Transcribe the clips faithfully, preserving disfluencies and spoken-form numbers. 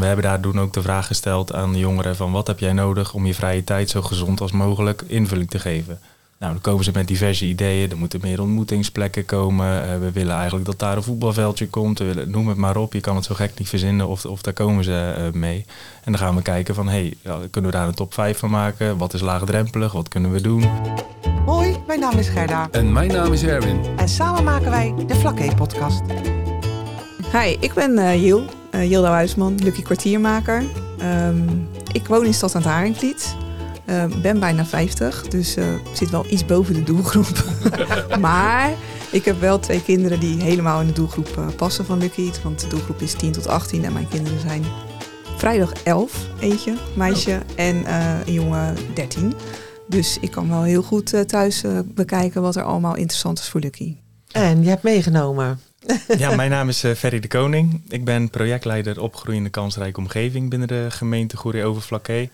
We hebben daar toen ook de vraag gesteld aan de jongeren van wat heb jij nodig om je vrije tijd zo gezond als mogelijk invulling te geven. Nou, dan komen ze met diverse ideeën. Er moeten meer ontmoetingsplekken komen. Uh, we willen eigenlijk dat daar een voetbalveldje komt. We willen, noem het maar op. Je kan het zo gek niet verzinnen of, of daar komen ze uh, mee. En dan gaan we kijken van, hey, ja, kunnen we daar een top vijf van maken? Wat is laagdrempelig? Wat kunnen we doen? Hoi, mijn naam is Gerda. En mijn naam is Erwin. En samen maken wij de Flaké-podcast. Hi, ik ben uh, Jil. Uh, Jilda Huisman, Lucky kwartiermaker. Um, ik woon in Stad aan het Haringvliet. Ik uh, ben bijna vijftig, dus uh, zit wel iets boven de doelgroep. Maar ik heb wel twee kinderen die helemaal in de doelgroep uh, passen van Lucky. Want de doelgroep is tien tot achttien en mijn kinderen zijn vrijdag elf, eentje, meisje, en uh, een jongen dertien. Dus ik kan wel heel goed uh, thuis uh, bekijken wat er allemaal interessant is voor Lucky. En je hebt meegenomen. Ja, mijn naam is uh, Ferry de Koning. Ik ben projectleider opgroeiende kansrijke omgeving binnen de gemeente Goeree-Overflakkee.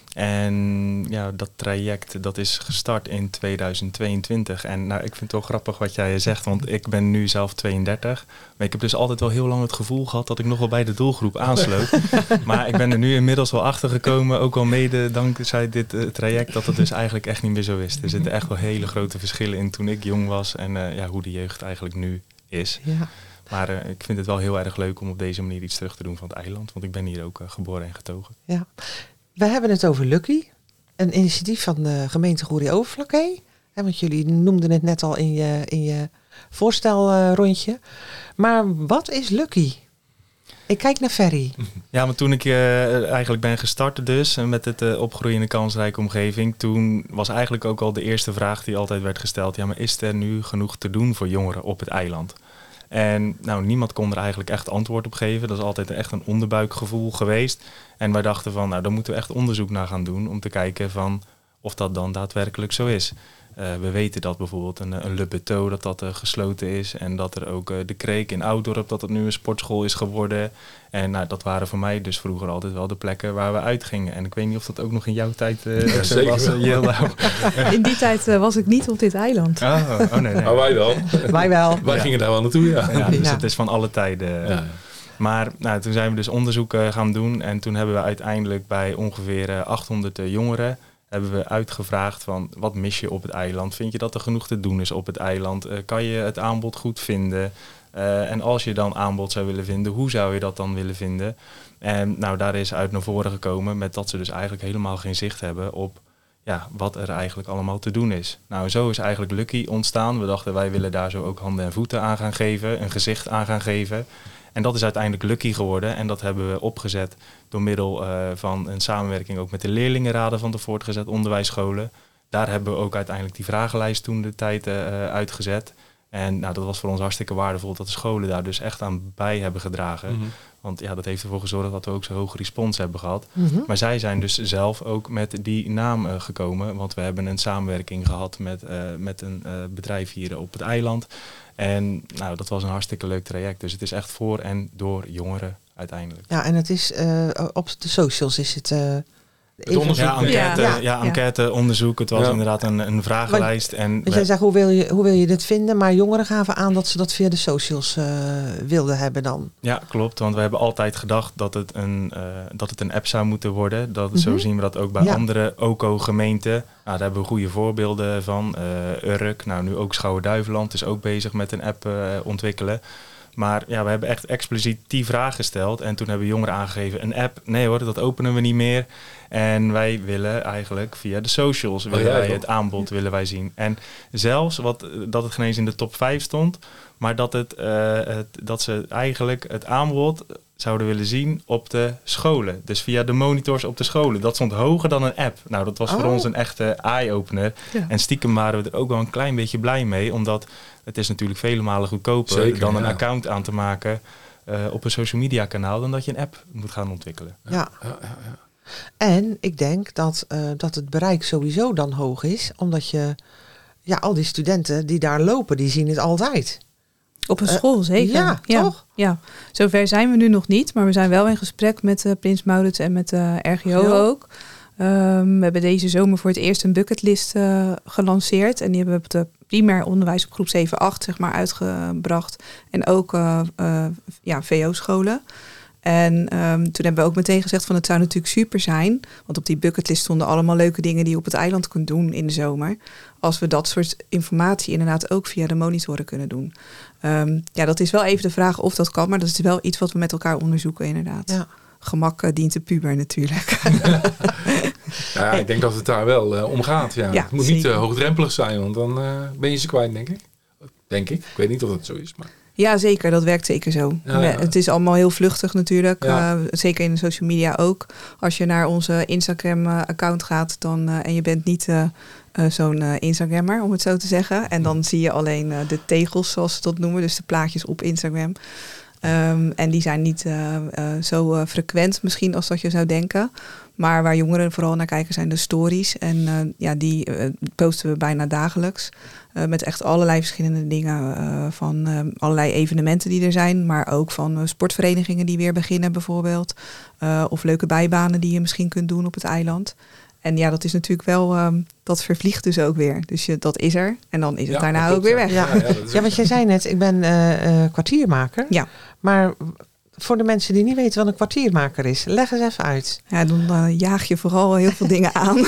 En ja, dat traject dat is gestart in tweeduizend tweeëntwintig. En nou, ik vind het wel grappig wat jij zegt, want ik ben nu zelf tweeëndertig. Maar ik heb dus altijd wel heel lang het gevoel gehad dat ik nog wel bij de doelgroep aansloot. Maar ik ben er nu inmiddels wel achter gekomen, ook al mede dankzij dit uh, traject, dat het dus eigenlijk echt niet meer zo is. Er zitten echt wel hele grote verschillen in toen ik jong was en uh, ja, hoe de jeugd eigenlijk nu is. Ja. Maar uh, ik vind het wel heel erg leuk om op deze manier iets terug te doen van het eiland, want ik ben hier ook uh, geboren en getogen. Ja. We hebben het over Lucky, een initiatief van de gemeente Goeree-Overflakkee. Want jullie noemden het net al in je, in je voorstelrondje. Maar wat is Lucky? Ik kijk naar Ferry. Ja, maar toen ik uh, eigenlijk ben gestart dus met het uh, opgroeien in een kansrijke omgeving, toen was eigenlijk ook al de eerste vraag die altijd werd gesteld. Ja, maar is er nu genoeg te doen voor jongeren op het eiland? En nou, niemand kon er eigenlijk echt antwoord op geven. Dat is altijd echt een onderbuikgevoel geweest. En wij dachten van, nou, daar moeten we echt onderzoek naar gaan doen om te kijken van of dat dan daadwerkelijk zo is. Uh, we weten dat bijvoorbeeld een, een Le Beteau, dat dat uh, gesloten is. En dat er ook uh, de Kreek in Oudorp, dat het nu een sportschool is geworden. En nou, dat waren voor mij dus vroeger altijd wel de plekken waar we uitgingen. En ik weet niet of dat ook nog in jouw tijd uh, ja, zo was. Uh, Jilda. In die tijd uh, was ik niet op dit eiland. Oh, oh nee, nee. Maar wij wel. Wij wel. Wij ja. gingen daar wel naartoe, ja. Ja, dus ja. het is van alle tijden. Ja. Maar nou, toen zijn we dus onderzoek uh, gaan doen. En toen hebben we uiteindelijk bij ongeveer uh, achthonderd uh, jongeren hebben we uitgevraagd van wat mis je op het eiland? Vind je dat er genoeg te doen is op het eiland? Uh, kan je het aanbod goed vinden? Uh, en als je dan aanbod zou willen vinden, hoe zou je dat dan willen vinden? En nou, daar is uit naar voren gekomen met dat ze dus eigenlijk helemaal geen zicht hebben op ja, wat er eigenlijk allemaal te doen is. Nou, zo is eigenlijk Lucky ontstaan. We dachten, wij willen daar zo ook handen en voeten aan gaan geven, een gezicht aan gaan geven. En dat is uiteindelijk Lucky geworden. En dat hebben we opgezet door middel uh, van een samenwerking ook met de leerlingenraden van de voortgezet onderwijsscholen. Daar hebben we ook uiteindelijk die vragenlijst toen de tijd uh, uitgezet. En nou, dat was voor ons hartstikke waardevol dat de scholen daar dus echt aan bij hebben gedragen. Mm-hmm. Want ja, dat heeft ervoor gezorgd dat we ook zo'n hoge respons hebben gehad. Mm-hmm. Maar zij zijn dus zelf ook met die naam uh, gekomen. Want we hebben een samenwerking gehad met, uh, met een uh, bedrijf hier op het eiland. En nou, dat was een hartstikke leuk traject. Dus het is echt voor en door jongeren uiteindelijk. Ja, en het is uh, op de socials is het... Uh, het onderzoek. Ja, enquête, ja. Ja. Ja, enquête onderzoek. Het was ja. inderdaad een, een vragenlijst. Want, en want jij zegt, hoe wil, je, hoe wil je dit vinden? Maar jongeren gaven aan dat ze dat via de socials uh, wilden hebben dan. Ja, klopt. Want we hebben altijd gedacht dat het een, uh, dat het een app zou moeten worden. Dat, mm-hmm. Zo zien we dat ook bij ja. andere O C O-gemeenten. Nou, daar hebben we goede voorbeelden van. Uh, Urk, nou nu ook Schouwen-Duiveland is ook bezig met een app uh, ontwikkelen. Maar ja, we hebben echt expliciet die vraag gesteld. En toen hebben jongeren aangegeven, een app, nee hoor, dat openen we niet meer. En wij willen eigenlijk via de socials willen oh, ja, wij het aanbod willen wij zien. En zelfs wat, dat het geen eens in de top vijf stond, maar dat, het, uh, het, dat ze eigenlijk het aanbod zouden willen zien op de scholen. Dus via de monitors op de scholen. Dat stond hoger dan een app. Nou, dat was oh. voor ons een echte eye-opener. Ja. En stiekem waren we er ook wel een klein beetje blij mee, omdat het is natuurlijk vele malen goedkoper Zeker, dan een ja. account aan te maken uh, op een social media kanaal dan dat je een app moet gaan ontwikkelen. Ja. Ja, ja, ja. En ik denk dat, uh, dat het bereik sowieso dan hoog is, omdat je, ja, al die studenten die daar lopen, die zien het altijd. Op een school, uh, zeker. Ja, ja, toch? Ja, zover zijn we nu nog niet, maar we zijn wel in gesprek met uh, Prins Maurits en met de uh, R G O ja. ook. Um, we hebben deze zomer voor het eerst een bucketlist uh, gelanceerd. En die hebben we op de primair onderwijs op groep zeven acht zeg maar uitgebracht. En ook uh, uh, ja, V O-scholen. En um, toen hebben we ook meteen gezegd van het zou natuurlijk super zijn. Want op die bucketlist stonden allemaal leuke dingen die je op het eiland kunt doen in de zomer. Als we dat soort informatie inderdaad ook via de monitoren kunnen doen. Um, ja, dat is wel even de vraag of dat kan. Maar dat is wel iets wat we met elkaar onderzoeken inderdaad. Ja. Gemak uh, dient de puber natuurlijk. Ja, ik denk dat het daar wel uh, om gaat. Ja. Ja, het moet zeker niet uh, hoogdrempelig zijn, want dan uh, ben je ze kwijt, denk ik. Denk ik. Ik weet niet of dat zo is. Maar... Ja, zeker. Dat werkt zeker zo. Ja, ja. Het is allemaal heel vluchtig natuurlijk. Ja. Uh, zeker in de social media ook. Als je naar onze Instagram-account gaat dan, uh, en je bent niet uh, uh, zo'n uh, Instagrammer, om het zo te zeggen. En dan zie je alleen uh, de tegels, zoals ze dat noemen. Dus de plaatjes op Instagram. Um, en die zijn niet uh, uh, zo uh, frequent misschien als dat je zou denken. Maar waar jongeren vooral naar kijken zijn de stories. En uh, ja, die uh, posten we bijna dagelijks. Uh, met echt allerlei verschillende dingen. Uh, van uh, allerlei evenementen die er zijn. Maar ook van uh, sportverenigingen die weer beginnen bijvoorbeeld. Uh, of leuke bijbanen die je misschien kunt doen op het eiland. En ja, dat is natuurlijk wel, um, dat vervliegt dus ook weer. Dus je, dat is er. En dan is het ja, daarna ook weer weg. Ja, ja, ja, ja want jij zei net, ik ben uh, uh, kwartiermaker. Ja. Maar voor de mensen die niet weten wat een kwartiermaker is, leg eens even uit. Ja, dan uh, jaag je vooral heel veel dingen aan.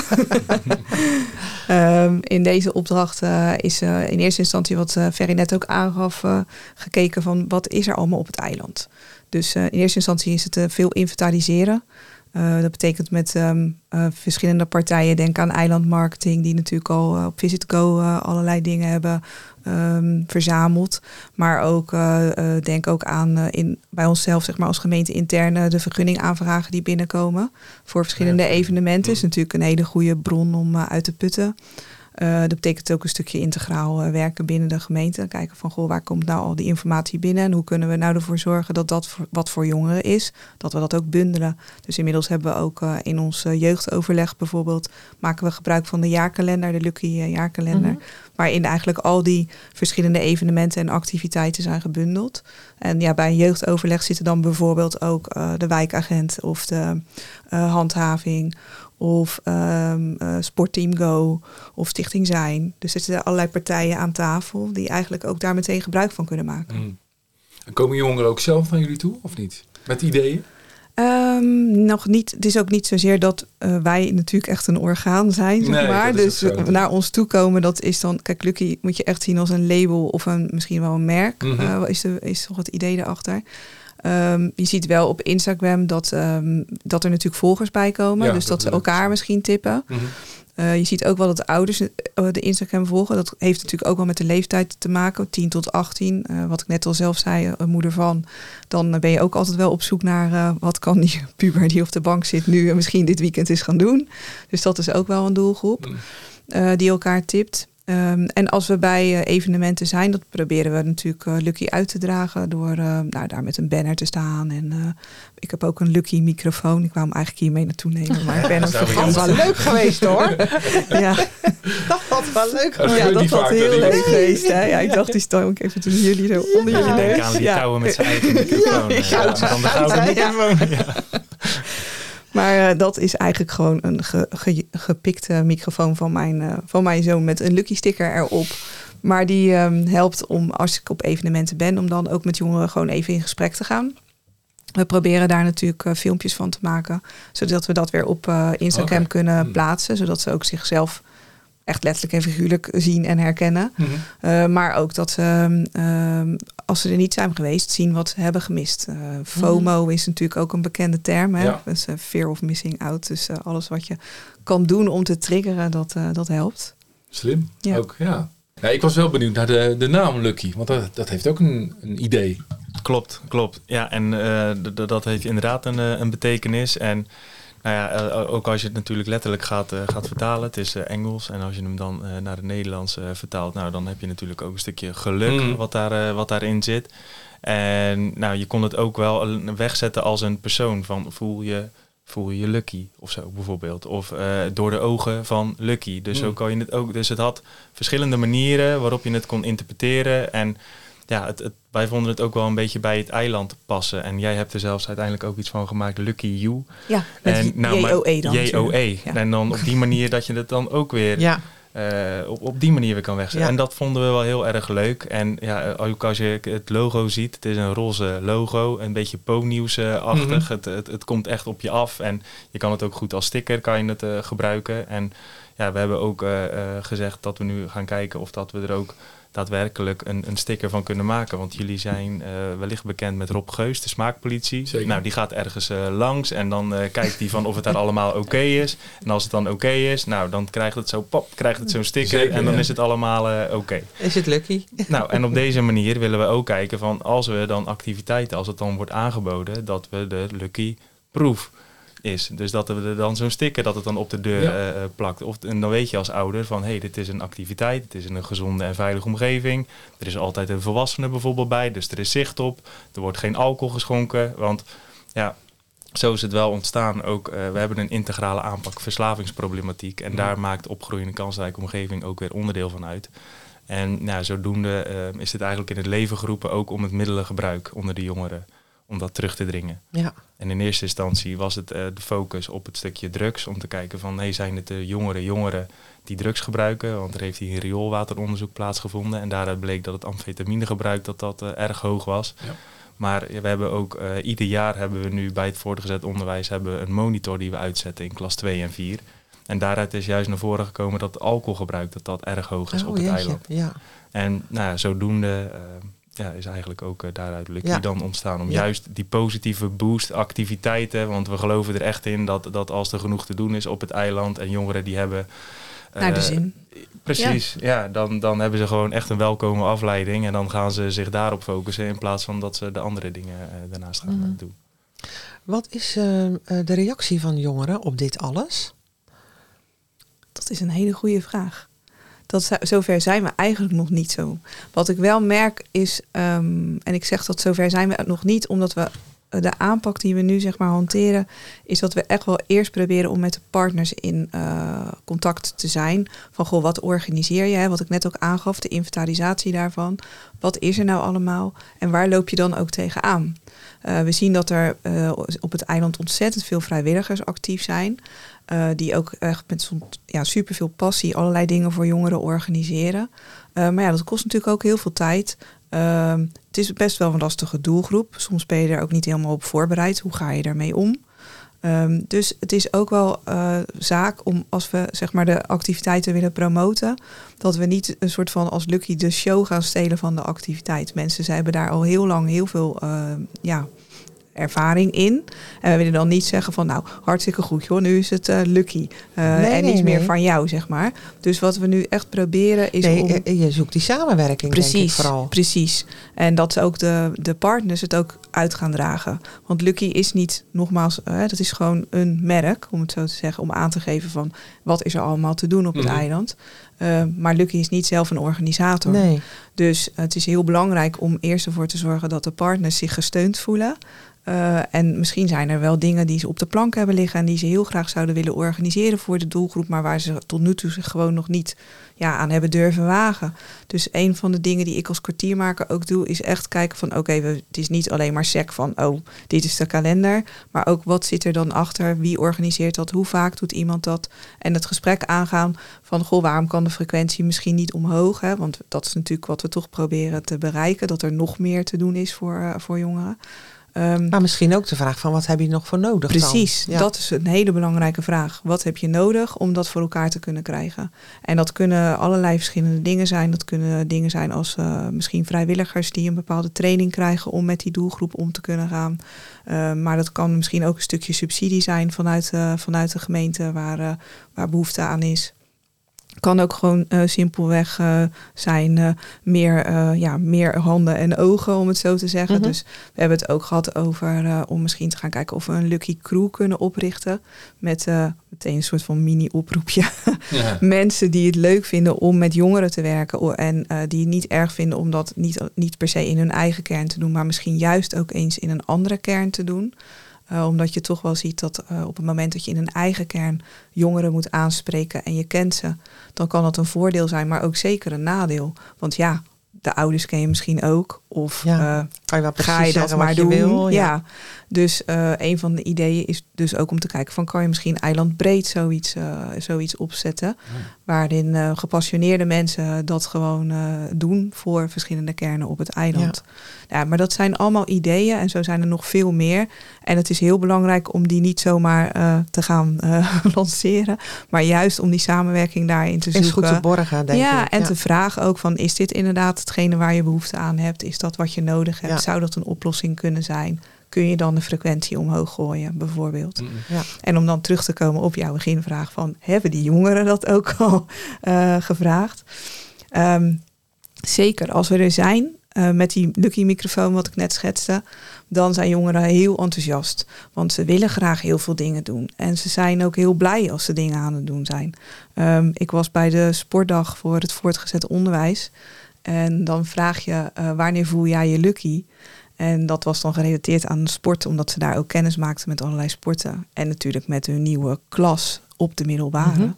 um, in deze opdracht uh, is uh, in eerste instantie, wat uh, Ferry net ook aangaf, uh, gekeken van wat is er allemaal op het eiland. Dus uh, in eerste instantie is het uh, veel inventariseren. Uh, dat betekent met um, uh, verschillende partijen, denk aan eilandmarketing, die natuurlijk al uh, op Visit Go uh, allerlei dingen hebben um, verzameld. Maar ook, uh, uh, denk ook aan uh, in, bij onszelf, zeg maar als gemeente interne, de vergunningaanvragen die binnenkomen voor verschillende ja. evenementen. Is natuurlijk een hele goede bron om uh, uit te putten. Uh, dat betekent ook een stukje integraal uh, werken binnen de gemeente. Kijken van, goh, waar komt nou al die informatie binnen? En hoe kunnen we nou ervoor zorgen dat dat voor, wat voor jongeren is, dat we dat ook bundelen. Dus inmiddels hebben we ook uh, in ons uh, jeugdoverleg bijvoorbeeld, maken we gebruik van de jaarkalender, de Lucky uh, jaarkalender. Mm-hmm. Waarin eigenlijk al die verschillende evenementen en activiteiten zijn gebundeld. En ja, bij een jeugdoverleg zitten dan bijvoorbeeld ook uh, de wijkagent of de uh, handhaving of um, uh, Sportteam Go of Stichting Zijn. Dus er zitten allerlei partijen aan tafel die eigenlijk ook daar meteen gebruik van kunnen maken. Mm. En komen jongeren ook zelf naar jullie toe of niet? Met ideeën? Um, nog niet. Het is ook niet zozeer dat uh, wij natuurlijk echt een orgaan zijn, zeg nee, maar. Dus naar ons toe komen, dat is dan... Kijk, Lucky moet je echt zien als een label of een, misschien wel een merk. Mm-hmm. Uh, is, de, is toch het idee erachter. Um, je ziet wel op Instagram dat, um, dat er natuurlijk volgers bij komen. Ja, dus dat, dat ze elkaar is. misschien tippen. Mm-hmm. Uh, je ziet ook wel dat de ouders uh, de Instagram volgen. Dat heeft natuurlijk ook wel met de leeftijd te maken. tien tot achttien. Uh, wat ik net al zelf zei, uh, moeder van. Dan uh, ben je ook altijd wel op zoek naar uh, wat kan die puber die op de bank zit nu en misschien dit weekend eens gaan doen. Dus dat is ook wel een doelgroep uh, die elkaar tipt. Um, en als we bij uh, evenementen zijn, dat proberen we natuurlijk uh, Lucky uit te dragen door uh, nou, daar met een banner te staan. En uh, ik heb ook een Lucky microfoon. Ik wou hem eigenlijk hiermee naartoe nemen, maar ik ben hem vergeten. Dat was wel leuk geweest hoor. Ja. Dat was wel leuk geweest. Ja, dat was heel leuk geweest. Hè? Ja, ik dacht, die stam ik even tussen jullie zo onder ja. jullie neus. Ja, die touwen met zijn eigen microfoon. Ja, goud, ja, dan de gouden microfoon. Ja. Maar uh, dat is eigenlijk gewoon een ge, ge, gepikte microfoon van mijn, uh, van mijn zoon met een Lucky sticker erop. Maar die um, helpt om, als ik op evenementen ben, om dan ook met jongeren gewoon even in gesprek te gaan. We proberen daar natuurlijk uh, filmpjes van te maken, zodat we dat weer op uh, Instagram okay. kunnen hmm. plaatsen. Zodat ze ook zichzelf echt letterlijk en figuurlijk zien en herkennen. Mm-hmm. Uh, maar ook dat ze, uh, als ze er niet zijn geweest, zien wat ze hebben gemist. Uh, FOMO mm-hmm. is natuurlijk ook een bekende term. Hè? Ja. Dus, uh, fear of missing out. Dus uh, alles wat je kan doen om te triggeren, dat, uh, dat helpt. Slim, ja. ook, ja. Ja, ik was wel benieuwd naar de, de naam Lucky. Want dat, dat heeft ook een, een idee. Klopt, klopt. Ja, en uh, d- d- dat heeft inderdaad een, een betekenis. En nou ja, ook als je het natuurlijk letterlijk gaat, uh, gaat vertalen. Het is uh, Engels. En als je hem dan uh, naar het Nederlands uh, vertaalt, nou, dan heb je natuurlijk ook een stukje geluk mm. wat, daar, uh, wat daarin zit. En nou, je kon het ook wel wegzetten als een persoon. Van voel je, voel je je lucky of zo bijvoorbeeld. Of uh, door de ogen van Lucky. Dus mm. zo kan je het ook. Dus het had verschillende manieren waarop je het kon interpreteren. En ja, het, het, wij vonden het ook wel een beetje bij het eiland passen. En jij hebt er zelfs uiteindelijk ook iets van gemaakt, Lucky You. Ja, met en, nou, J O E dan. J O E. Ja. En dan op die manier dat je het dan ook weer... Ja. uh, op, op die manier weer kan wegzetten. Ja. En dat vonden we wel heel erg leuk. En ja, ook als je het logo ziet, het is een roze logo, een beetje Po-nieuws-achtig. Mm-hmm. Het, het, het komt echt op je af en je kan het ook goed als sticker kan je het uh, gebruiken. En ja, we hebben ook uh, uh, gezegd dat we nu gaan kijken of dat we er ook daadwerkelijk een, een sticker van kunnen maken. Want jullie zijn uh, wellicht bekend met Rob Geus, de smaakpolitie. Zeker. Nou, die gaat ergens uh, langs en dan uh, kijkt hij van of het daar allemaal oké okay is. En als het dan oké okay is, nou, dan krijgt het zo pop, krijgt het zo'n sticker. Zeker, en dan ja. is het allemaal uh, oké. Okay. Is het lucky? Nou, en op deze manier willen we ook kijken van als we dan activiteiten, als het dan wordt aangeboden, dat we de Lucky Proof is. Dus dat er dan zo'n sticker dat het dan op de deur ja. uh, plakt. Of, en dan weet je als ouder van hé, hey, dit is een activiteit, het is een gezonde en veilige omgeving. Er is altijd een volwassene bijvoorbeeld bij, dus er is zicht op. Er wordt geen alcohol geschonken, want ja, zo is het wel ontstaan. Ook, uh, we hebben een integrale aanpak verslavingsproblematiek en ja. daar maakt opgroeiende kansrijke omgeving ook weer onderdeel van uit. En nou, zodoende uh, is dit eigenlijk in het leven geroepen ook om het middelengebruik onder de jongeren, om dat terug te dringen. Ja. En in eerste instantie was het uh, de focus op het stukje drugs. Om te kijken van, hey, zijn het de jongere jongeren die drugs gebruiken? Want er heeft hier een rioolwateronderzoek plaatsgevonden. En daaruit bleek dat het amfetaminegebruik dat dat uh, erg hoog was. Ja. Maar ja, we hebben ook, uh, ieder jaar hebben we nu bij het voortgezet onderwijs hebben we een monitor die we uitzetten in klas twee en vier. En daaruit is juist naar voren gekomen dat het alcoholgebruik dat dat erg hoog is oh, op het jeetje. eiland. Ja. En nou ja, zodoende uh, ja, is eigenlijk ook uh, daaruit Lucky ja. dan ontstaan. Om ja. juist die positieve boost activiteiten. Want we geloven er echt in dat, dat als er genoeg te doen is op het eiland en jongeren die hebben... Uh, Naar de zin. Precies, ja, ja dan, dan hebben ze gewoon echt een welkome afleiding. En dan gaan ze zich daarop focussen in plaats van dat ze de andere dingen uh, daarnaast gaan mm. doen. Wat is uh, de reactie van jongeren op dit alles? Dat is een hele goede vraag. Dat, zover zijn we eigenlijk nog niet zo. Wat ik wel merk is, um, en ik zeg dat zover zijn we nog niet, omdat we de aanpak die we nu zeg maar hanteren, is dat we echt wel eerst proberen om met de partners in uh, contact te zijn. Van goh, wat organiseer je? Hè? Wat ik net ook aangaf, de inventarisatie daarvan. Wat is er nou allemaal? En waar loop je dan ook tegenaan? Uh, we zien dat er uh, op het eiland ontzettend veel vrijwilligers actief zijn. Uh, die ook echt met zo'n ja, superveel passie allerlei dingen voor jongeren organiseren. Uh, maar ja, dat kost natuurlijk ook heel veel tijd. Uh, het is best wel een lastige doelgroep. Soms ben je er ook niet helemaal op voorbereid. Hoe ga je daarmee om? Um, dus het is ook wel uh, zaak om, als we zeg maar de activiteiten willen promoten, dat we niet een soort van als Lucky de show gaan stelen van de activiteit. Mensen, zij hebben daar al heel lang heel veel uh, ja, ervaring in. En we willen dan niet zeggen van nou, hartstikke goed joh, nu is het uh, Lucky. Uh, nee, en nee, iets nee. meer van jou, zeg maar. Dus wat we nu echt proberen is nee, om... Je zoekt die samenwerking, precies, denk ik vooral. Precies. En dat ze ook de, de partners het ook uit gaan dragen. Want Lucky is niet, nogmaals, uh, dat is gewoon een merk, om het zo te zeggen, om aan te geven van wat is er allemaal te doen op het mm-hmm. eiland. Uh, maar Lucky is niet zelf een organisator. Nee. Dus uh, het is heel belangrijk om eerst ervoor te zorgen dat de partners zich gesteund voelen. Uh, en misschien zijn er wel dingen die ze op de plank hebben liggen en die ze heel graag zouden willen organiseren voor de doelgroep, maar waar ze tot nu toe zich gewoon nog niet ja, aan hebben durven wagen. Dus een van de dingen die ik als kwartiermaker ook doe, is echt kijken van oké, okay, het is niet alleen maar sec van oh, dit is de kalender, maar ook wat zit er dan achter, wie organiseert dat, hoe vaak doet iemand dat en het gesprek aangaan van goh, waarom kan de frequentie misschien niet omhoog, hè? Want dat is natuurlijk wat we toch proberen te bereiken, dat er nog meer te doen is voor, uh, voor jongeren. Um, maar misschien ook de vraag van wat heb je nog voor nodig precies, dan? Ja. Dat is een hele belangrijke vraag. Wat heb je nodig om dat voor elkaar te kunnen krijgen? En dat kunnen allerlei verschillende dingen zijn. Dat kunnen dingen zijn als uh, misschien vrijwilligers die een bepaalde training krijgen om met die doelgroep om te kunnen gaan. Uh, maar dat kan misschien ook een stukje subsidie zijn vanuit, uh, vanuit de gemeente waar, uh, waar behoefte aan is. Kan ook gewoon uh, simpelweg uh, zijn uh, meer, uh, ja, meer handen en ogen, om het zo te zeggen. Mm-hmm. Dus we hebben het ook gehad over uh, om misschien te gaan kijken of we een Lucky Crew kunnen oprichten. Met uh, meteen een soort van mini-oproepje. Ja. Mensen die het leuk vinden om met jongeren te werken. En uh, die het niet erg vinden om dat niet, niet per se in hun eigen kern te doen. Maar misschien juist ook eens in een andere kern te doen. Uh, omdat je toch wel ziet dat uh, op het moment dat je in een eigen kern jongeren moet aanspreken en je kent ze, dan kan dat een voordeel zijn, maar ook zeker een nadeel. Want ja, de ouders ken je misschien ook. Of ja. uh, kan je wel ga je dat maar doen. Wil, ja. ja. Dus uh, een van de ideeën is dus ook om te kijken van kan je misschien eilandbreed zoiets, uh, zoiets opzetten. Ja. Waarin uh, gepassioneerde mensen dat gewoon uh, doen voor verschillende kernen op het eiland. Ja. Ja, maar dat zijn allemaal ideeën en zo zijn er nog veel meer. En het is heel belangrijk om die niet zomaar uh, te gaan uh, lanceren. Maar juist om die samenwerking daarin te zoeken. Is goed te borgen, denk ja, ik. en ja. te vragen ook van is dit inderdaad hetgene waar je behoefte aan hebt? Is dat wat je nodig hebt? Ja. Zou dat een oplossing kunnen zijn? Kun je dan de frequentie omhoog gooien, bijvoorbeeld? Mm. Ja. En om dan terug te komen op jouw beginvraag van hebben die jongeren dat ook al uh, gevraagd? Um, zeker, als we er zijn uh, met die Lucky microfoon wat ik net schetste, dan zijn jongeren heel enthousiast. Want ze willen graag heel veel dingen doen. En ze zijn ook heel blij als ze dingen aan het doen zijn. Um, ik was bij de sportdag voor het voortgezet onderwijs. En dan vraag je, uh, wanneer voel jij je lucky? En dat was dan gerelateerd aan de sport, omdat ze daar ook kennis maakten met allerlei sporten. En natuurlijk met hun nieuwe klas op de middelbare. Mm-hmm.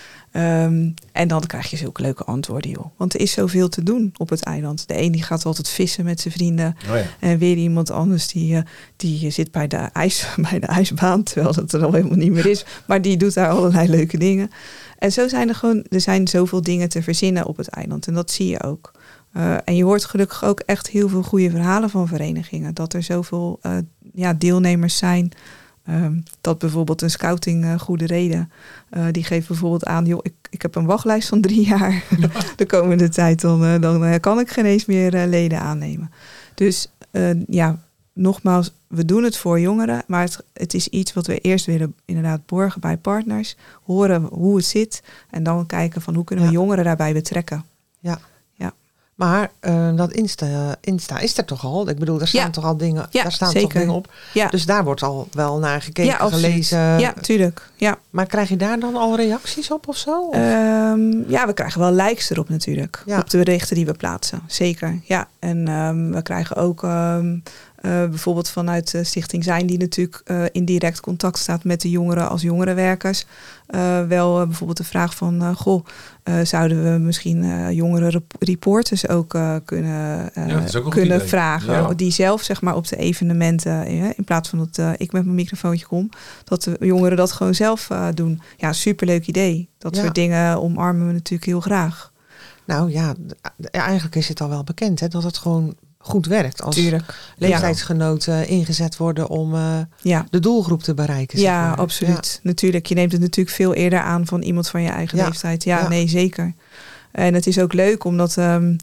Um, en dan krijg je zulke leuke antwoorden, joh. Want er is zoveel te doen op het eiland. De een die gaat altijd vissen met zijn vrienden. Oh ja. En weer iemand anders die, uh, die zit bij de, ijs, bij de ijsbaan, terwijl dat er al helemaal niet meer is. Maar die doet daar allerlei leuke dingen. En zo zijn er gewoon, er zijn zoveel dingen te verzinnen op het eiland. En dat zie je ook. Uh, en je hoort gelukkig ook echt heel veel goede verhalen van verenigingen. Dat er zoveel uh, ja, deelnemers zijn. Um, dat bijvoorbeeld een scouting uh, Goede Reden. Uh, die geeft bijvoorbeeld aan, joh, ik, ik heb een wachtlijst van drie jaar. De komende tijd, dan, uh, dan uh, kan ik geen eens meer uh, leden aannemen. Dus uh, ja, nogmaals, we doen het voor jongeren. Maar het, het is iets wat we eerst willen inderdaad borgen bij partners. Horen hoe het zit. En dan kijken van hoe kunnen we ja. jongeren daarbij betrekken. Ja. Maar uh, dat Insta, Insta is er toch al? Ik bedoel, daar staan ja. toch al dingen, ja, daar staan zeker. toch dingen op. Ja. Dus daar wordt al wel naar gekeken, ja, gelezen. Ja, tuurlijk. Ja. Maar krijg je daar dan al reacties op of zo? Of? Um, ja, we krijgen wel likes erop natuurlijk. Ja. Op de berichten die we plaatsen. Zeker. Ja. En um, we krijgen ook um, uh, bijvoorbeeld vanuit de Stichting Zijn, die natuurlijk uh, in direct contact staat met de jongeren als jongerenwerkers. Uh, wel uh, bijvoorbeeld de vraag van, uh, goh, uh, zouden we misschien uh, jongere rep- reporters ook uh, kunnen, uh, ja, ook kunnen vragen. Ja. Die zelf zeg maar op de evenementen, uh, in plaats van dat uh, ik met mijn microfoontje kom, dat de jongeren dat gewoon zelf uh, doen. Ja, superleuk idee. Dat ja. soort dingen omarmen we natuurlijk heel graag. Nou ja, eigenlijk is het al wel bekend hè, dat het gewoon goed werkt. Als Tuurlijk. leeftijdsgenoten ja. ingezet worden om uh, ja. de doelgroep te bereiken. Ja, zeg maar. absoluut. Ja. Natuurlijk. Je neemt het natuurlijk veel eerder aan van iemand van je eigen ja. leeftijd. Ja, ja, nee, zeker. En het is ook leuk omdat um,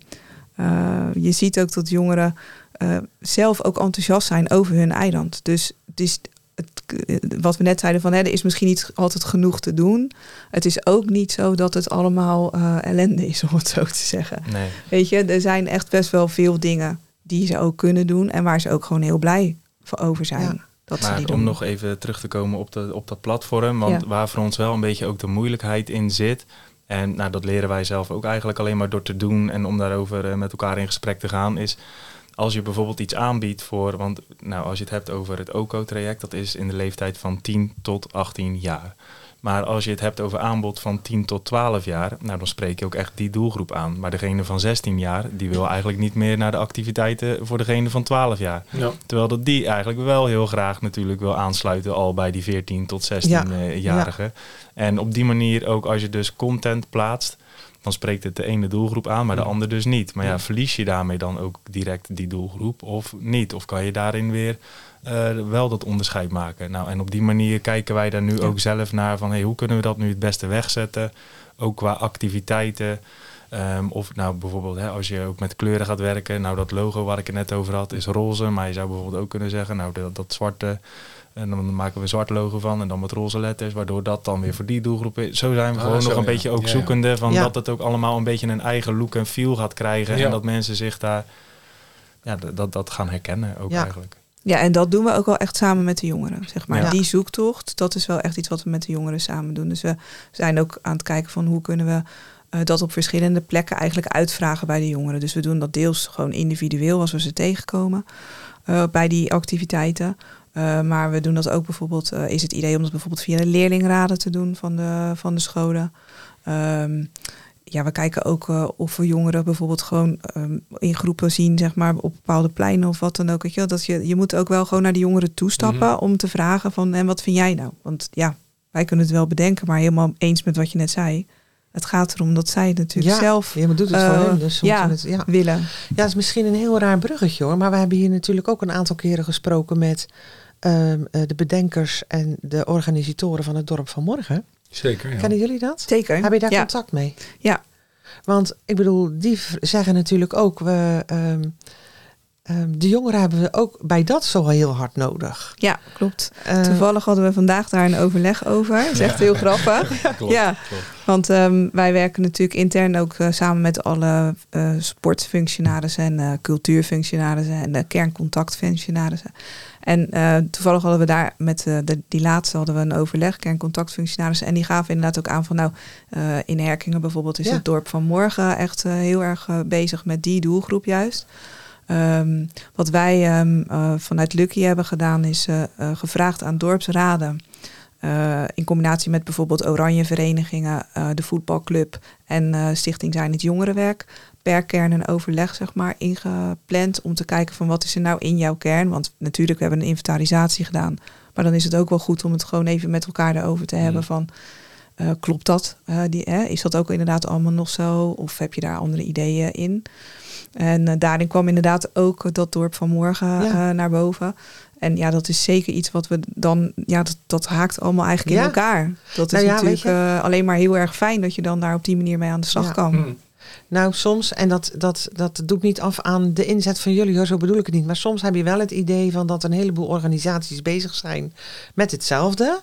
uh, je ziet ook dat jongeren uh, zelf ook enthousiast zijn over hun eiland. Dus het is het, wat we net zeiden van, hè, er is misschien niet altijd genoeg te doen. Het is ook niet zo dat het allemaal uh, ellende is, om het zo te zeggen. Nee. Weet je, er zijn echt best wel veel dingen die ze ook kunnen doen en waar ze ook gewoon heel blij voor over zijn. Ja. Dat maar ze die om doen. nog even terug te komen op, de, op dat platform, want ja. waar voor ons wel een beetje ook de moeilijkheid in zit. En nou, dat leren wij zelf ook eigenlijk alleen maar door te doen en om daarover uh, met elkaar in gesprek te gaan, is als je bijvoorbeeld iets aanbiedt voor, want nou, als je het hebt over het O C O-traject, dat is in de leeftijd van tien tot achttien jaar. Maar als je het hebt over aanbod van tien tot twaalf jaar, nou dan spreek je ook echt die doelgroep aan. Maar degene van zestien jaar, die wil eigenlijk niet meer naar de activiteiten voor degene van twaalf jaar. Ja. Terwijl dat die eigenlijk wel heel graag natuurlijk wil aansluiten al bij die veertien tot zestien-jarigen. Ja. Ja. En op die manier ook als je dus content plaatst, dan spreekt het de ene doelgroep aan, maar de ander dus niet. Maar ja, verlies je daarmee dan ook direct die doelgroep of niet? Of kan je daarin weer uh, wel dat onderscheid maken? Nou, en op die manier kijken wij daar nu ja. ook zelf naar van, hey, hoe kunnen we dat nu het beste wegzetten? Ook qua activiteiten. Um, of nou bijvoorbeeld hè, als je ook met kleuren gaat werken. Nou, dat logo waar ik het net over had is roze. Maar je zou bijvoorbeeld ook kunnen zeggen, nou dat, dat zwarte. En dan maken we een zwart logo van en dan met roze letters, waardoor dat dan weer voor die doelgroep is. Zo zijn we oh, gewoon zo, nog een ja. beetje ook ja, zoekende ja. van ja. dat het ook allemaal een beetje een eigen look en feel gaat krijgen. Ja. En dat mensen zich daar ja, dat, dat gaan herkennen ook ja. eigenlijk. Ja, en dat doen we ook wel echt samen met de jongeren, zeg maar. Ja. Die zoektocht, dat is wel echt iets wat we met de jongeren samen doen. Dus we zijn ook aan het kijken van hoe kunnen we uh, dat op verschillende plekken eigenlijk uitvragen bij de jongeren. Dus we doen dat deels gewoon individueel als we ze tegenkomen uh, bij die activiteiten. Uh, maar we doen dat ook bijvoorbeeld, uh, is het idee om dat bijvoorbeeld via de leerlingraden te doen van de, van de scholen. Um, ja, we kijken ook uh, of we jongeren bijvoorbeeld gewoon um, in groepen zien, zeg maar, op bepaalde pleinen of wat dan ook. Weet je, dat je, je moet ook wel gewoon naar de jongeren toestappen mm-hmm. om te vragen van, en wat vind jij nou? Want ja, wij kunnen het wel bedenken, maar helemaal eens met wat je net zei. Het gaat erom dat zij natuurlijk ja, zelf je doet het uh, voor hen, dus ja, het, ja. willen. Ja, het is misschien een heel raar bruggetje hoor, maar we hebben hier natuurlijk ook een aantal keren gesproken met uh, de bedenkers en de organisatoren van het dorp van morgen. Zeker, ja. Kennen jullie dat? Zeker. Heb je daar ja. contact mee? Ja. Want ik bedoel, die zeggen natuurlijk ook, we, um, um, de jongeren hebben we ook bij dat zo heel hard nodig. Ja, klopt. Uh, Toevallig hadden we vandaag daar een overleg over. Dat is echt heel grappig. Ja, klopt, ja. klopt. Want um, wij werken natuurlijk intern ook uh, samen met alle uh, sportfunctionarissen en uh, cultuurfunctionarissen en de kerncontactfunctionarissen. En uh, toevallig hadden we daar met uh, de, die laatste hadden we een overleg, kerncontactfunctionarissen. En die gaven inderdaad ook aan van nou, uh, in Herkingen bijvoorbeeld is ja. het dorp van morgen echt uh, heel erg uh, bezig met die doelgroep juist. Um, wat wij um, uh, vanuit Lucky hebben gedaan is uh, uh, gevraagd aan dorpsraden. Uh, in combinatie met bijvoorbeeld oranje verenigingen, uh, de voetbalclub en uh, Stichting Zijn het Jongerenwerk. Per kern een overleg zeg maar ingepland om te kijken van wat is er nou in jouw kern. Want natuurlijk we hebben een inventarisatie gedaan. Maar dan is het ook wel goed om het gewoon even met elkaar erover te hebben van uh, klopt dat? Uh, die, hè? Is dat ook inderdaad allemaal nog zo? Of heb je daar andere ideeën in? En uh, daarin kwam inderdaad ook dat dorp van morgen ja. uh, naar boven. En ja, dat is zeker iets wat we dan... Ja, dat, dat haakt allemaal eigenlijk ja. in elkaar. Dat is nou ja, natuurlijk uh, alleen maar heel erg fijn dat je dan daar op die manier mee aan de slag ja. kan. Mm. Nou, soms, en dat, dat, dat doet niet af aan de inzet van jullie, hoor, zo bedoel ik het niet. Maar soms heb je wel het idee van dat een heleboel organisaties bezig zijn met hetzelfde.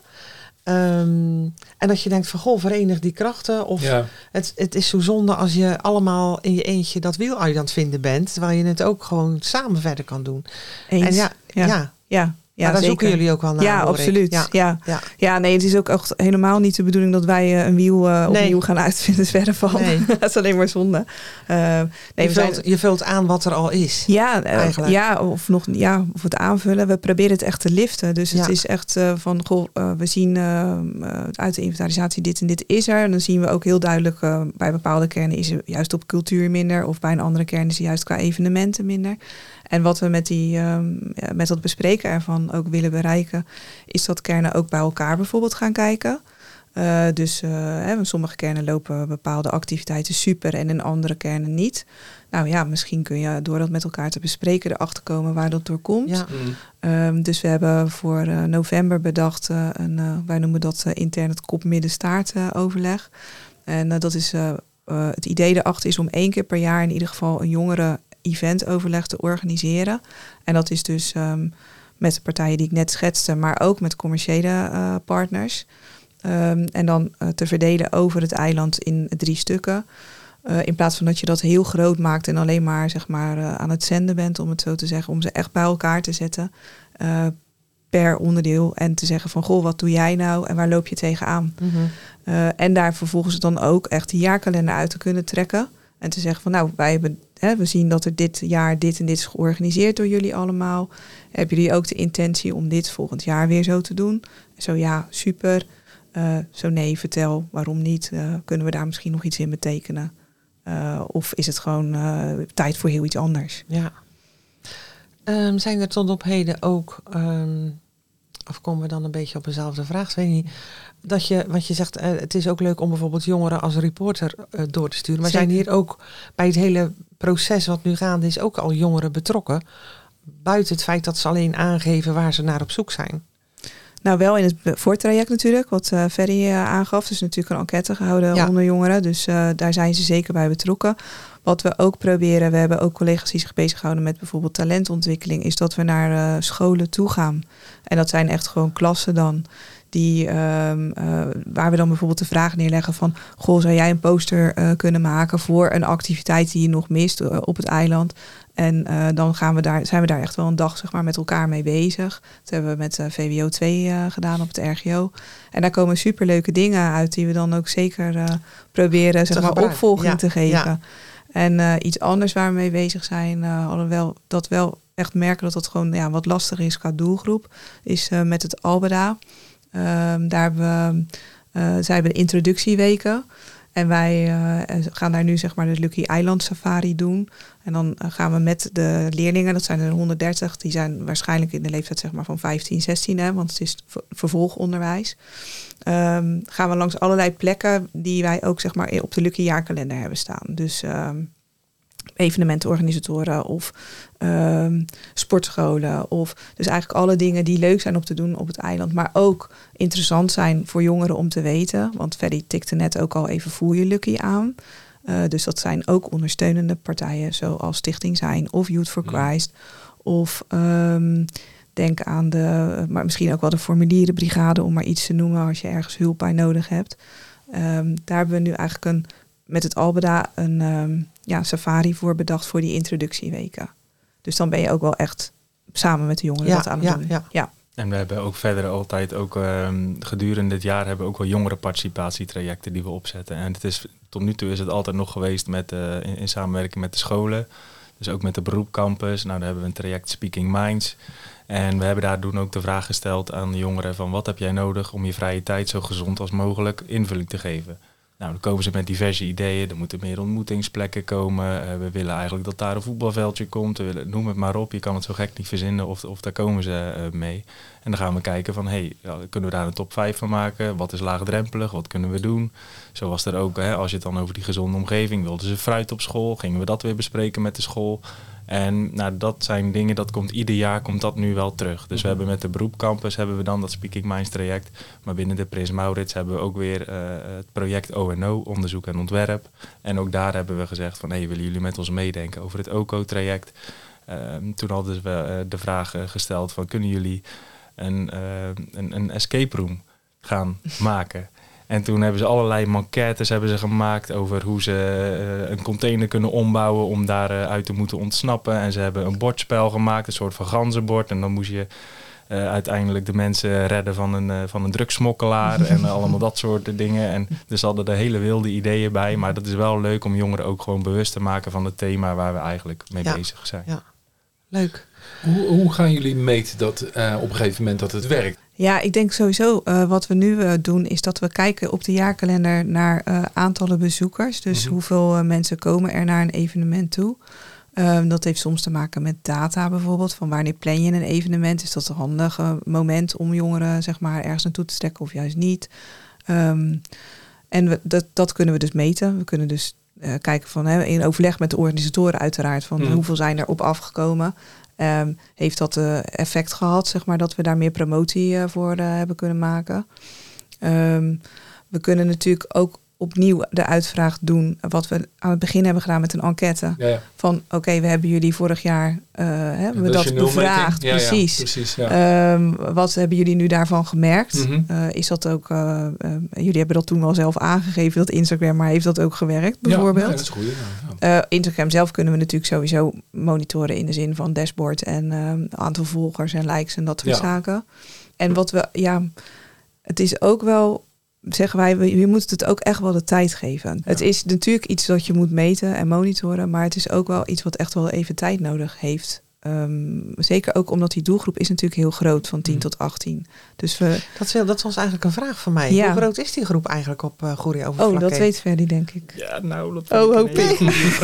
Um, en dat je denkt van, goh, verenig die krachten. Of ja. het, het is zo zonde als je allemaal in je eentje dat wiel uit aan het vinden bent. Terwijl je het ook gewoon samen verder kan doen. Eens. En ja, ja. ja. ja. Ja, maar daar zeker. zoeken jullie ook wel naar. Ja, absoluut. Ja. Ja. Ja. ja, nee, het is ook echt helemaal niet de bedoeling dat wij uh, een wiel uh, opnieuw nee. gaan uitvinden. Verder van. Nee. Dat is alleen maar zonde. Uh, nee, je, vult, zijn... je vult aan wat er al is. Ja, uh, ja, of nog ja, of het aanvullen. We proberen het echt te liften. Dus ja. het is echt uh, van, goh, uh, we zien uh, uit de inventarisatie dit en dit is er. En dan zien we ook heel duidelijk uh, bij bepaalde kernen is er juist op cultuur minder. Of bij een andere kern is er juist qua evenementen minder. En wat we met, die, um, ja, met dat bespreken ervan ook willen bereiken, is dat kernen ook bij elkaar bijvoorbeeld gaan kijken. Uh, dus uh, hè, sommige kernen lopen bepaalde activiteiten super en in andere kernen niet. Nou ja, misschien kun je door dat met elkaar te bespreken erachter komen waar dat door komt. Ja. Mm. Um, dus we hebben voor uh, november bedacht, uh, een, uh, wij noemen dat uh, intern het kop-midden-staart uh, overleg. En uh, dat is uh, uh, het idee erachter is om één keer per jaar in ieder geval een jongere event-overleg te organiseren. En dat is dus um, met de partijen die ik net schetste, maar ook met commerciële uh, partners. Um, en dan uh, te verdelen over het eiland in drie stukken. Uh, in plaats van dat je dat heel groot maakt en alleen maar, zeg maar uh, aan het zenden bent, om het zo te zeggen, om ze echt bij elkaar te zetten uh, per onderdeel. En te zeggen van, goh, wat doe jij nou en waar loop je tegenaan? Mm-hmm. Uh, en daar vervolgens dan ook echt de jaarkalender uit te kunnen trekken. En te zeggen van, nou, wij hebben, hè, we zien dat er dit jaar dit en dit is georganiseerd door jullie allemaal. Hebben jullie ook de intentie om dit volgend jaar weer zo te doen? Zo ja, super. Uh, zo nee, vertel, waarom niet? Uh, kunnen we daar misschien nog iets in betekenen? Uh, of is het gewoon uh, tijd voor heel iets anders? Ja. Um, zijn er tot op heden ook, um, of komen we dan een beetje op dezelfde vraag, weet niet, dat je, want je zegt, uh, het is ook leuk om bijvoorbeeld jongeren als reporter uh, door te sturen. Maar Zeker. Zijn hier ook bij het hele proces wat nu gaande is ook al jongeren betrokken? Buiten het feit dat ze alleen aangeven waar ze naar op zoek zijn. Nou, wel in het voortraject natuurlijk, wat uh, Ferry uh, aangaf. Dus natuurlijk een enquête gehouden ja. onder jongeren. Dus uh, daar zijn ze zeker bij betrokken. Wat we ook proberen, we hebben ook collega's die zich bezighouden met bijvoorbeeld talentontwikkeling, is dat we naar uh, scholen toe gaan. En dat zijn echt gewoon klassen dan. Die, uh, uh, waar we dan bijvoorbeeld de vraag neerleggen van, goh, zou jij een poster uh, kunnen maken voor een activiteit die je nog mist uh, op het eiland? En uh, dan gaan we daar, zijn we daar echt wel een dag, zeg maar, met elkaar mee bezig. Dat hebben we met uh, V W O twee uh, gedaan op het R G O. En daar komen superleuke dingen uit die we dan ook zeker uh, proberen, zeg maar, opvolging ja, te geven. Ja. En uh, iets anders waar we mee bezig zijn, uh, alhoewel dat wel echt merken dat dat gewoon ja, wat lastiger is qua doelgroep, is uh, met het Albeda. Um, daar hebben we, uh, zij hebben de introductieweken. En wij uh, gaan daar nu zeg maar de Lucky Island Safari doen. En dan uh, gaan we met de leerlingen, dat zijn er honderddertig, die zijn waarschijnlijk in de leeftijd zeg maar van vijftien, zestien, hè, want het is vervolgonderwijs. Um, gaan we langs allerlei plekken die wij ook zeg maar op de Lucky jaarkalender hebben staan. Dus um, evenementenorganisatoren of um, sportscholen. Of dus eigenlijk alle dingen die leuk zijn om te doen op het eiland. Maar ook interessant zijn voor jongeren om te weten. Want Ferdy tikte net ook al even Voel je Lucky aan. Uh, dus dat zijn ook ondersteunende partijen zoals Stichting Zijn of Youth for Christ. Of um, denk aan de, maar misschien ook wel de formulierenbrigade om maar iets te noemen als je ergens hulp bij nodig hebt. Um, daar hebben we nu eigenlijk een met het Albeda een um, ja, safari voor bedacht voor die introductieweken. Dus dan ben je ook wel echt samen met de jongeren ja, wat aan het ja, doen. Ja. Ja. En we hebben ook verder altijd ook um, gedurende dit jaar hebben we ook wel jongerenparticipatietrajecten die we opzetten. En het is tot nu toe is het altijd nog geweest met uh, in, in samenwerking met de scholen. Dus ook met de beroepcampus. Nou, daar hebben we een traject Speaking Minds. En we hebben daar toen ook de vraag gesteld aan de jongeren van wat heb jij nodig om je vrije tijd zo gezond als mogelijk invulling te geven. Nou, dan komen ze met diverse ideeën. Er moeten meer ontmoetingsplekken komen. Uh, we willen eigenlijk dat daar een voetbalveldje komt. We willen, noem het maar op. Je kan het zo gek niet verzinnen of, of daar komen ze uh, mee. En dan gaan we kijken van, hey, ja, kunnen we daar een top vijf van maken? Wat is laagdrempelig? Wat kunnen we doen? Zo was er ook, hè, als je het dan over die gezonde omgeving wilden ze fruit op school. Gingen we dat weer bespreken met de school. En nou, dat zijn dingen, dat komt ieder jaar komt dat nu wel terug. Dus we hebben met de beroepcampus hebben we dan dat Speaking Minds traject. Maar binnen de Prins Maurits hebben we ook weer uh, het project O en O, onderzoek en ontwerp. En ook daar hebben we gezegd van, hey, willen jullie met ons meedenken over het O C O-traject? Uh, toen hadden we uh, de vraag uh, gesteld van, kunnen jullie een, uh, een, een escape room gaan maken? En toen hebben ze allerlei enquêtes hebben ze gemaakt over hoe ze uh, een container kunnen ombouwen om daaruit uh, uit te moeten ontsnappen. En ze hebben een bordspel gemaakt, een soort van ganzenbord. En dan moest je uh, uiteindelijk de mensen redden van een, uh, van een drugsmokkelaar en uh, allemaal dat soort dingen. En dus hadden er hele wilde ideeën bij. Maar dat is wel leuk om jongeren ook gewoon bewust te maken van het thema waar we eigenlijk mee ja. bezig zijn. Ja, leuk. Hoe, hoe gaan jullie meten dat uh, op een gegeven moment dat het werkt? Ja, ik denk sowieso uh, wat we nu uh, doen is dat we kijken op de jaarkalender naar uh, aantallen bezoekers. Dus mm-hmm. hoeveel uh, mensen komen er naar een evenement toe. Um, dat heeft soms te maken met data bijvoorbeeld. Van wanneer plan je een evenement? Is dat een handig uh, moment om jongeren zeg maar ergens naartoe te trekken of juist niet? Um, en we, dat, dat kunnen we dus meten. We kunnen dus uh, kijken van hè, in overleg met de organisatoren uiteraard van mm. hoeveel zijn er op afgekomen. Um, heeft dat uh, effect gehad, zeg maar, dat we daar meer promotie uh, voor uh, hebben kunnen maken. Um, we kunnen natuurlijk ook opnieuw de uitvraag doen, wat we aan het begin hebben gedaan met een enquête. Ja, ja. Van oké, okay, we hebben jullie vorig jaar uh, hebben we dat, dat bevraagd. Ja, precies. Ja, precies ja. Um, wat hebben jullie nu daarvan gemerkt? Mm-hmm. Uh, is dat ook, uh, uh, jullie hebben dat toen wel zelf aangegeven, dat Instagram, maar heeft dat ook gewerkt bijvoorbeeld? Ja, dat is goed. Ja, ja. Uh, Instagram zelf kunnen we natuurlijk sowieso monitoren in de zin van dashboard en uh, aantal volgers en likes en dat soort ja. zaken. En wat we, ja, het is ook wel, zeggen wij, je moet het ook echt wel de tijd geven. Ja. Het is natuurlijk iets dat je moet meten en monitoren, maar het is ook wel iets wat echt wel even tijd nodig heeft. Um, zeker ook omdat die doelgroep is natuurlijk heel groot, van tien mm. tot achttien. Dus we, dat, is, dat was eigenlijk een vraag van mij. Ja. Hoe groot is die groep eigenlijk op uh, Goeree-Overflakkee? Oh, dat weet Ferdy, denk ik. Ja, nou, dat oh, hoop ik.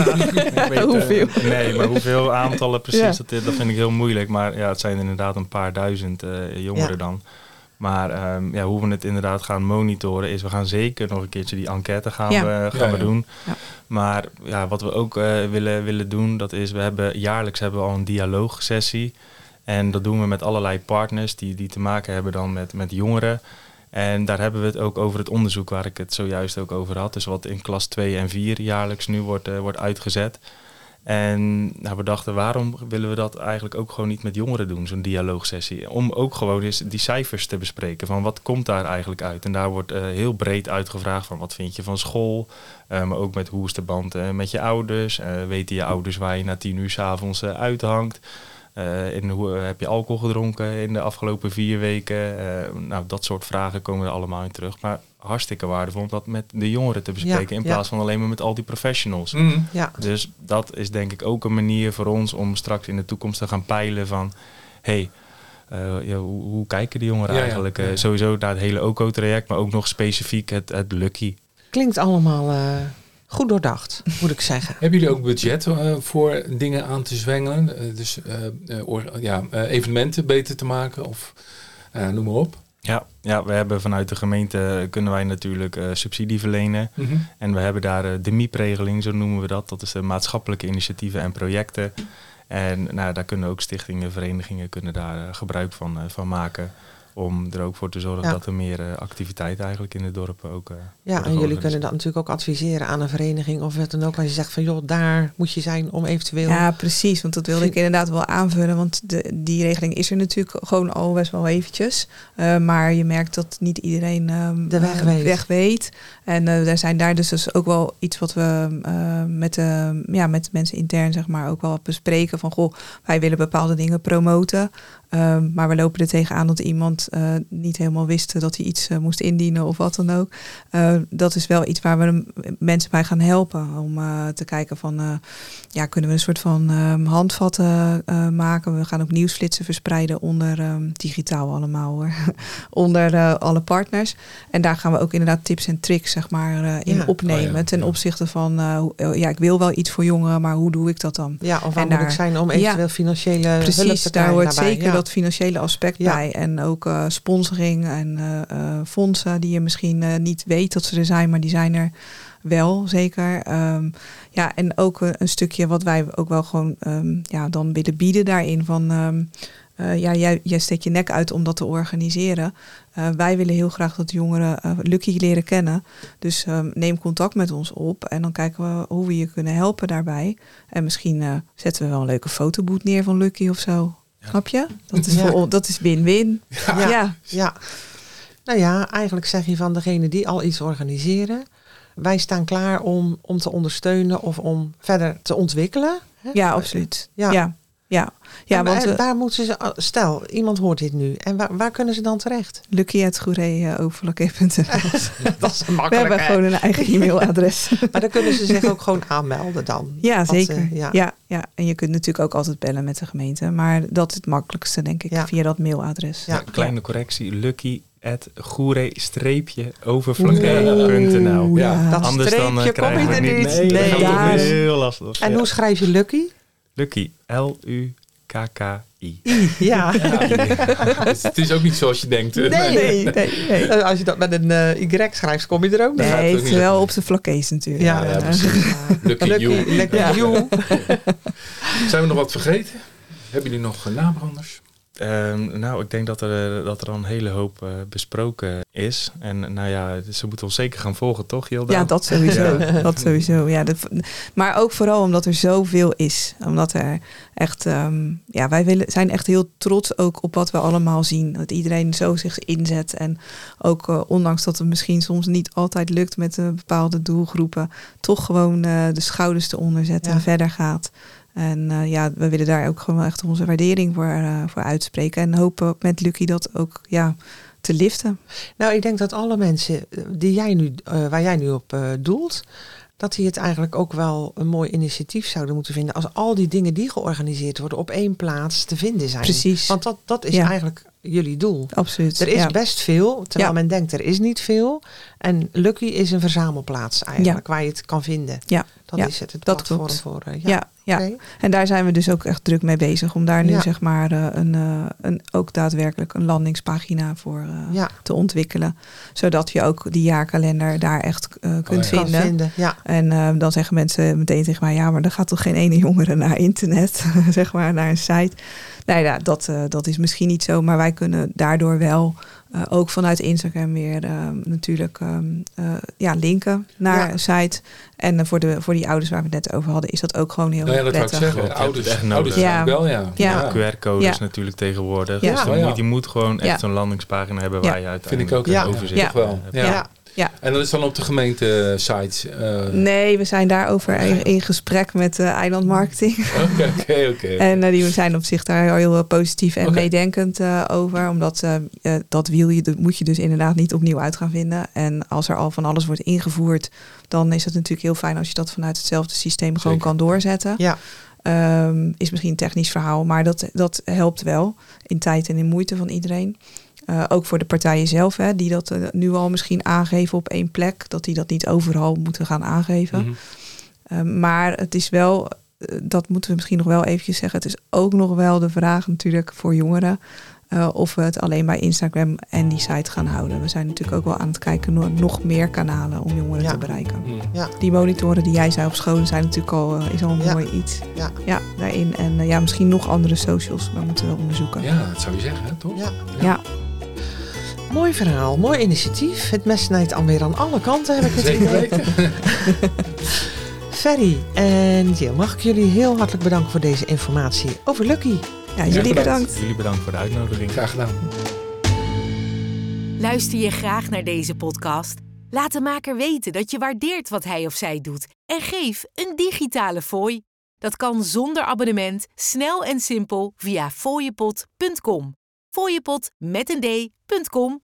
ik hoeveel? Uh, nee, maar hoeveel aantallen precies, ja. dat, dat vind ik heel moeilijk. Maar ja, het zijn inderdaad een paar duizend uh, jongeren ja. dan. Maar um, ja, hoe we het inderdaad gaan monitoren is, we gaan zeker nog een keertje die enquête gaan, ja. we, gaan ja, we ja. doen. Ja. Maar ja, wat we ook uh, willen, willen doen, dat is, we hebben jaarlijks hebben we al een dialoogsessie. En dat doen we met allerlei partners die, die te maken hebben dan met, met jongeren. En daar hebben we het ook over het onderzoek waar ik het zojuist ook over had. Dus wat in klas twee en vier jaarlijks nu wordt, uh, wordt uitgezet. En nou, we dachten, waarom willen we dat eigenlijk ook gewoon niet met jongeren doen, zo'n dialoogsessie? Om ook gewoon eens die cijfers te bespreken, van wat komt daar eigenlijk uit? En daar wordt uh, heel breed uitgevraagd van wat vind je van school, uh, maar ook met hoe is de band uh, met je ouders? Uh, weten je ouders waar je na tien uur 's avonds uh, uithangt? Uh, en hoe uh, heb je alcohol gedronken in de afgelopen vier weken? Uh, nou, dat soort vragen komen er allemaal in terug. Maar hartstikke waardevol om dat met de jongeren te bespreken, ja, in plaats ja. van alleen maar met al die professionals. Mm. Ja. Dus dat is denk ik ook een manier voor ons om straks in de toekomst te gaan peilen van, hey, uh, ja, hoe, hoe kijken die jongeren ja, eigenlijk? Ja, ja. Uh, sowieso naar het hele O C O-traject, maar ook nog specifiek het, het Lucky klinkt allemaal uh, goed doordacht, moet ik zeggen. Hebben jullie ook budget uh, voor dingen aan te zwengelen? Uh, dus uh, uh, or, ja, uh, evenementen beter te maken of uh, noem maar op? Ja, ja, we hebben vanuit de gemeente kunnen wij natuurlijk uh, subsidie verlenen. Mm-hmm. En we hebben daar uh, de M I P-regeling, zo noemen we dat. Dat is de maatschappelijke initiatieven en projecten. En nou, daar kunnen ook stichtingen, verenigingen kunnen daar uh, gebruik van, uh, van maken. Om er ook voor te zorgen ja. dat er meer uh, activiteit eigenlijk in het dorp ook uh, ja, en jullie kunnen dat natuurlijk ook adviseren aan een vereniging of wat dan ook. Als je zegt van joh, daar moet je zijn om eventueel... Ja, precies. Want dat wilde ik inderdaad wel aanvullen. Want de, die regeling is er natuurlijk gewoon al best wel eventjes. Uh, maar je merkt dat niet iedereen um, de weg weet. weg weet. En uh, er zijn daar dus, dus ook wel iets wat we uh, met, de, ja, met de mensen intern zeg maar ook wel bespreken. Van goh, wij willen bepaalde dingen promoten. Um, maar we lopen er tegenaan dat iemand uh, niet helemaal wist dat hij iets uh, moest indienen of wat dan ook. Uh, dat is wel iets waar we mensen bij gaan helpen. Om uh, te kijken van, uh, ja, kunnen we een soort van um, handvatten uh, maken. We gaan ook nieuwsflitsen verspreiden onder, um, digitaal allemaal hoor, onder uh, alle partners. En daar gaan we ook inderdaad tips en tricks zeg maar uh, in ja. opnemen. Oh ja, ten ja. opzichte van, uh, ja, ik wil wel iets voor jongeren, maar hoe doe ik dat dan? Ja, of waar moet ik zijn om eventueel ja, financiële precies, hulp te daar hoort daarbij. zeker Ja. dat financiële aspect ja. bij. En ook uh, sponsoring en uh, uh, fondsen die je misschien uh, niet weet dat ze er zijn, maar die zijn er wel, zeker. Um, ja, en ook uh, een stukje wat wij ook wel gewoon um, ja, dan willen bieden daarin van... Um, Uh, ja, jij, jij steekt je nek uit om dat te organiseren. Uh, wij willen heel graag dat jongeren uh, Lucky leren kennen. Dus um, neem contact met ons op. En dan kijken we hoe we je kunnen helpen daarbij. En misschien uh, zetten we wel een leuke fotoboot neer van Lucky of zo. Ja. Snap je? Dat is, ja. voor, dat is win-win. Ja. Ja. Ja. ja. Nou ja, eigenlijk zeg je van degene die al iets organiseren. Wij staan klaar om, om te ondersteunen of om verder te ontwikkelen. Hè? Ja, absoluut. Ja. ja. Ja, ja, en, want en daar moeten ze, stel, iemand hoort dit nu. En waar, waar kunnen ze dan terecht? lucky at goeree overflakkee punt n l Dat is makkelijk. We hebben hè? gewoon een eigen e-mailadres. Maar dan kunnen ze zich ook gewoon aanmelden dan. Ja, Wat, zeker. Uh, ja. Ja, ja. En je kunt natuurlijk ook altijd bellen met de gemeente. Maar dat is het makkelijkste, denk ik, ja. via dat mailadres. Ja, ja. Kleine correctie, lucky at goeree-overflakkee punt n l. Ja, ja. Dat anders dan uh, krijgen we er niet. Nee, nee, dat ja. is heel lastig. En ja. hoe schrijf je Lucky? Lucky, L U K K I. I, ja. ja. Dus het is ook niet zoals je denkt. Nee, nee, nee. nee. Als je dat met een uh, Y schrijft, kom je er ook niet. Nee, het is wel op de flakkees natuurlijk. Ja, ja, ja precies. Lucky, Lucky you. Lucky ja. you. Zijn we nog wat vergeten? Hebben jullie nog uh, nabranders? Um, nou, ik denk dat er, dat er al een hele hoop uh, besproken is. En nou ja, ze moeten ons zeker gaan volgen, toch, Hilda? Ja, dat sowieso. Ja. Dat sowieso. Ja, dat, maar ook vooral omdat er zoveel is. Omdat er echt... Um, ja, wij willen, zijn echt heel trots ook op wat we allemaal zien. Dat iedereen zo zich inzet. En ook uh, ondanks dat het misschien soms niet altijd lukt met uh, bepaalde doelgroepen... toch gewoon uh, de schouders eronder zetten ja. en verder gaat. En uh, ja, we willen daar ook gewoon echt onze waardering voor, uh, voor uitspreken. En hopen met Lucky dat ook ja, te liften. Nou, ik denk dat alle mensen die jij nu, uh, waar jij nu op uh, doelt... dat die het eigenlijk ook wel een mooi initiatief zouden moeten vinden... als al die dingen die georganiseerd worden op één plaats te vinden zijn. Precies. Want dat, dat is ja. eigenlijk jullie doel. Absoluut. Er is ja. best veel, terwijl ja. men denkt er is niet veel. En Lucky is een verzamelplaats eigenlijk, ja. waar je het kan vinden. Ja. Dat ja. is het, het dat platform klopt. voor. Uh, ja, ja. ja. Okay. En daar zijn we dus ook echt druk mee bezig. Om daar nu ja. zeg maar uh, een, uh, een, ook daadwerkelijk een landingspagina voor uh, ja. te ontwikkelen. Zodat je ook die jaarkalender daar echt uh, kunt oh, ja. vinden. vinden ja. En uh, dan zeggen mensen meteen tegen mij... ja, maar er gaat toch geen ene jongere naar internet? zeg maar, naar een site. Nou ja, dat, uh, dat is misschien niet zo. Maar wij kunnen daardoor wel... Uh, ook vanuit Instagram weer uh, natuurlijk um, uh, ja, linken naar ja. een site. En uh, voor, de, voor die ouders waar we het net over hadden... is dat ook gewoon heel nou ja, dat prettig. Wou ik zeggen. Ouders, echt nodig. ouders ja. wel, ja. ja. ja. Q R-codes ja. natuurlijk tegenwoordig. Ja. Dus dan Oh, ja. moet, je moet gewoon echt ja. zo'n landingspagina hebben... Ja. waar je uiteindelijk Vind ik ook ja. een overzicht. Ja. Wel. Ja. Ja. Ja. Ja. En dat is dan op de gemeente-sites? Uh... Nee, we zijn daarover in, in gesprek met uh, Eiland Marketing. Oké, oké, oké. En uh, die zijn op zich daar heel uh, positief en okay. meedenkend uh, over. Omdat uh, uh, dat wiel je, dat moet je dus inderdaad niet opnieuw uit gaan vinden. En als er al van alles wordt ingevoerd... dan is het natuurlijk heel fijn als je dat vanuit hetzelfde systeem Zeker. gewoon kan doorzetten. Ja. Um, is misschien een technisch verhaal, maar dat, dat helpt wel in tijd en in moeite van iedereen. Uh, ook voor de partijen zelf, hè, die dat uh, nu al misschien aangeven op één plek. Dat die dat niet overal moeten gaan aangeven. Mm-hmm. Uh, maar het is wel, uh, dat moeten we misschien nog wel eventjes zeggen. Het is ook nog wel de vraag natuurlijk voor jongeren. Uh, of we het alleen bij Instagram en die site gaan houden. We zijn natuurlijk ook wel aan het kijken naar nog meer kanalen om jongeren ja. te bereiken. Ja. Die monitoren die jij zei op scholen zijn natuurlijk al, uh, is al een ja. mooi iets. Ja. ja, daarin. En uh, ja, misschien nog andere socials, maar moeten we onderzoeken. Ja, dat zou je zeggen, hè, toch? Ja. ja. ja. Mooi verhaal, mooi initiatief. Het mes snijdt alweer aan alle kanten, heb ik het idee. Ferry en Jill, mag ik jullie heel hartelijk bedanken voor deze informatie over Lucky. Ja, jullie bedankt. Jullie bedankt voor de uitnodiging. Graag gedaan. Luister je graag naar deze podcast? Laat de maker weten dat je waardeert wat hij of zij doet. En geef een digitale fooi. Dat kan zonder abonnement, snel en simpel via fooiepot punt com. Fooiepot met een d punt com.